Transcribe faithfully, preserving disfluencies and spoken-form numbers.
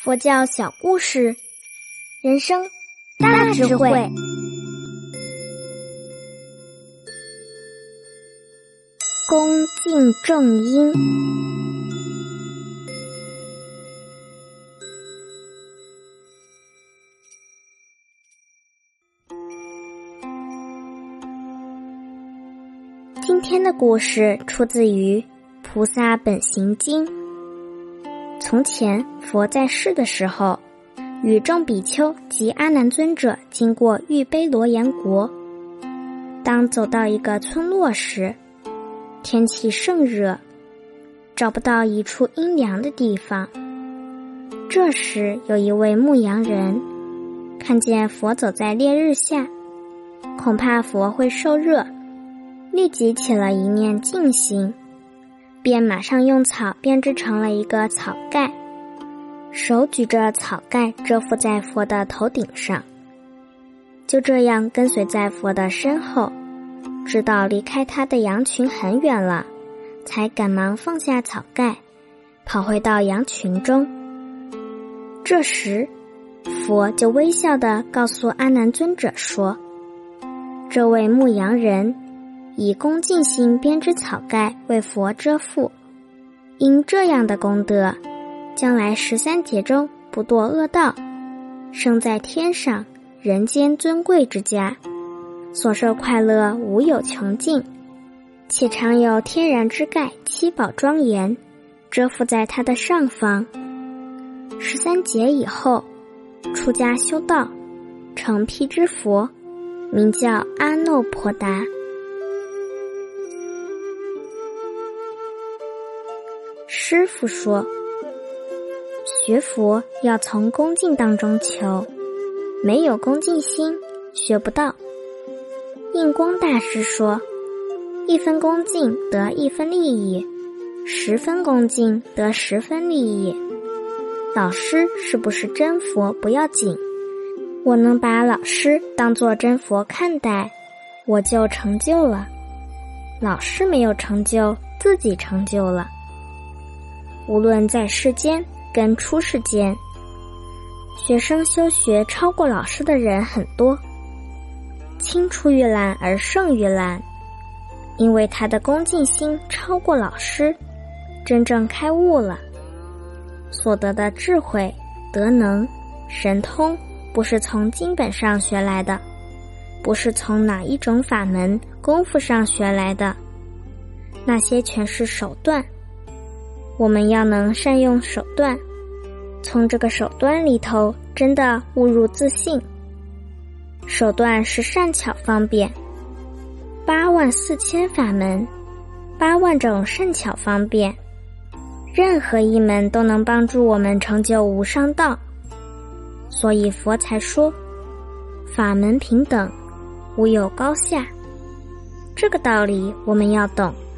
佛教小故事，人生大智慧。恭敬正因。今天的故事出自于《菩萨本行经》。从前佛在世的时候，与众比丘及阿难尊者经过玉卑罗延国。当走到一个村落时，天气甚热，找不到一处阴凉的地方。这时有一位牧羊人看见佛走在烈日下，恐怕佛会受热，立即起了一念净心，便马上用草编织成了一个草盖，手举着草盖遮覆在佛的头顶上，就这样跟随在佛的身后，直到离开他的羊群很远了，才赶忙放下草盖，跑回到羊群中。这时佛就微笑地告诉阿难尊者说，这位牧羊人以恭敬心编织草盖为佛遮覆，因这样的功德，将来十三劫中不堕恶道，生在天上人间尊贵之家，所受快乐无有穷尽，且常有天然之盖七宝庄严遮覆在他的上方。十三劫以后，出家修道，成辟支佛，名叫阿耨婆达。师父说，学佛要从恭敬当中求，没有恭敬心学不到。印光大师说，一分恭敬得一分利益，十分恭敬得十分利益。老师是不是真佛不要紧，我能把老师当作真佛看待，我就成就了。老师没有成就，自己成就了。无论在世间跟出世间，学生修学超过老师的人很多，青出于蓝而胜于蓝，因为他的恭敬心超过老师，真正开悟了，所得的智慧、德能、神通，不是从经本上学来的，不是从哪一种法门功夫上学来的，那些全是手段。我们要能善用手段，从这个手段里头真的悟入自信。手段是善巧方便，八万四千法门，八万种善巧方便，任何一门都能帮助我们成就无上道。所以佛才说，法门平等，无有高下。这个道理我们要懂。